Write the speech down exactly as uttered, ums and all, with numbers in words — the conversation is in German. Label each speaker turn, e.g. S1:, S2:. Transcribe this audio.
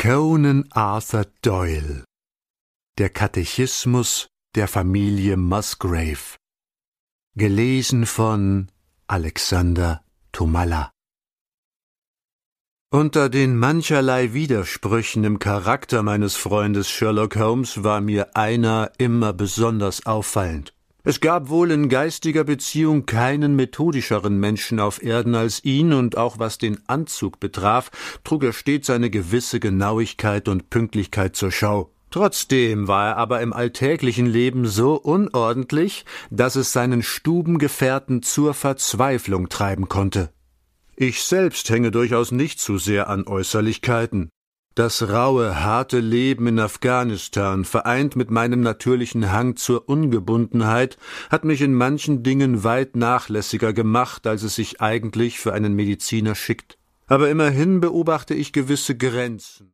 S1: Conan Arthur Doyle. Der Katechismus der Familie Musgrave. Gelesen von Alexander Tomalla. Unter den mancherlei Widersprüchen im Charakter meines Freundes Sherlock Holmes war mir einer immer besonders auffallend. Es gab wohl in geistiger Beziehung keinen methodischeren Menschen auf Erden als ihn, und auch was den Anzug betraf, trug er stets eine gewisse Genauigkeit und Pünktlichkeit zur Schau. Trotzdem war er aber im alltäglichen Leben so unordentlich, dass es seinen Stubengefährten zur Verzweiflung treiben konnte. Ich selbst hänge durchaus nicht zu sehr an Äußerlichkeiten. Das raue, harte Leben in Afghanistan, vereint mit meinem natürlichen Hang zur Ungebundenheit, hat mich in manchen Dingen weit nachlässiger gemacht, als es sich eigentlich für einen Mediziner schickt. Aber immerhin beobachte ich gewisse Grenzen.